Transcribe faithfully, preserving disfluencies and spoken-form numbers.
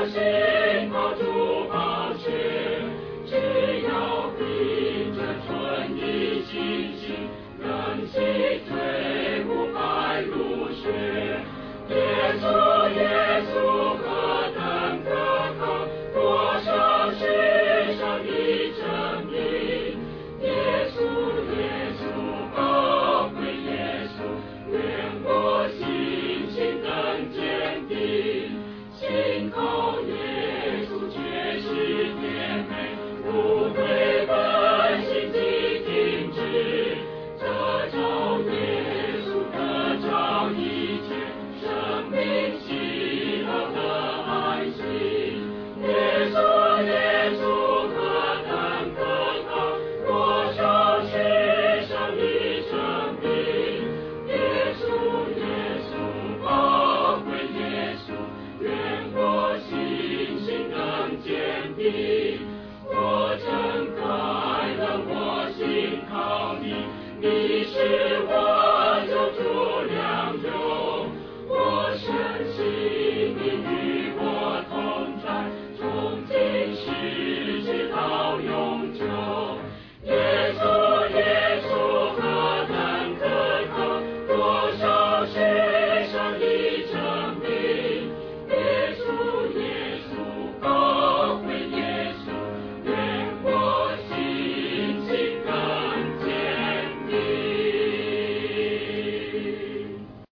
心抱住宝血，只要凭着纯的信心，忍心退无白如雪。耶稣，耶稣，何等可靠，多少世上的证明。耶稣，耶稣，宝贵耶稣，愿我信心更坚定。信靠耶稣，决心甜美，不会本心地停止。得着耶稣，得着一切生命、喜乐和爱心。耶稣，耶稣，何等可靠，多少世上的生命。耶稣，耶稣，宝贵耶稣，愿我信心更坚定。